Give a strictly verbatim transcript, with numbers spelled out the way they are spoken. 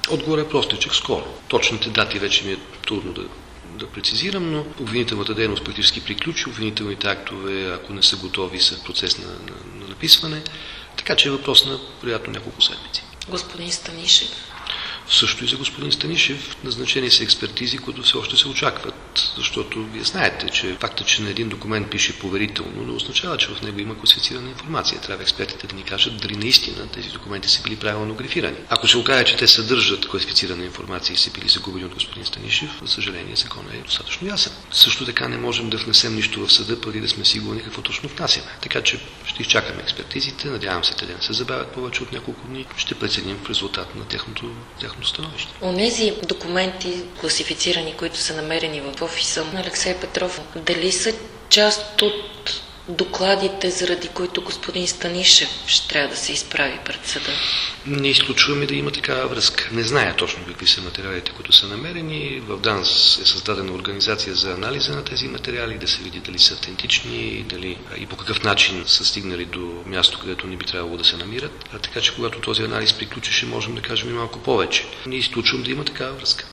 Отгоре е простичък, скоро. Точните дати вече ми е трудно да, да прецизирам, но обвинителната дейност практически приключи. Обвинителните актове, ако не са готови, са в процес на, на, на написване. Така че е въпрос на приятно няколко седмици. Господин Станишев? Също и за господин Станишев назначени са експертизи, които все още се очакват, защото вие знаете, че факта, че на един документ пише поверително, не означава, че в него има класифицирана информация. Трябва експертите да ни кажат дали наистина тези документи са били правилно графирани. Ако се окаже, че те съдържат класифицирана информация и са били загубени от господин Станишев, за съжаление законът е достатъчно ясен. Също така не можем да внесем нищо в съда, преди да сме сигурни какво точно внасяме. Така че ще изчакаме експертизите, надявам се те да не се забавят повече от няколко дни, ще преценим в резултат на тяхното становище. Онези документи, класифицирани, които са намерени в офиса на Алексей Петров, дали са част от докладите, заради които господин Станишев ще трябва да се изправи пред съда? Не изключваме да има такава връзка. Не зная точно какви са материалите, които са намерени. В ДАНС е създадена организация за анализа на тези материали, да се види дали са автентични, дали и по какъв начин са стигнали до място, където не би трябвало да се намират. А така че когато този анализ приключи, ще можем да кажем и малко повече. Не изключвам да има такава връзка.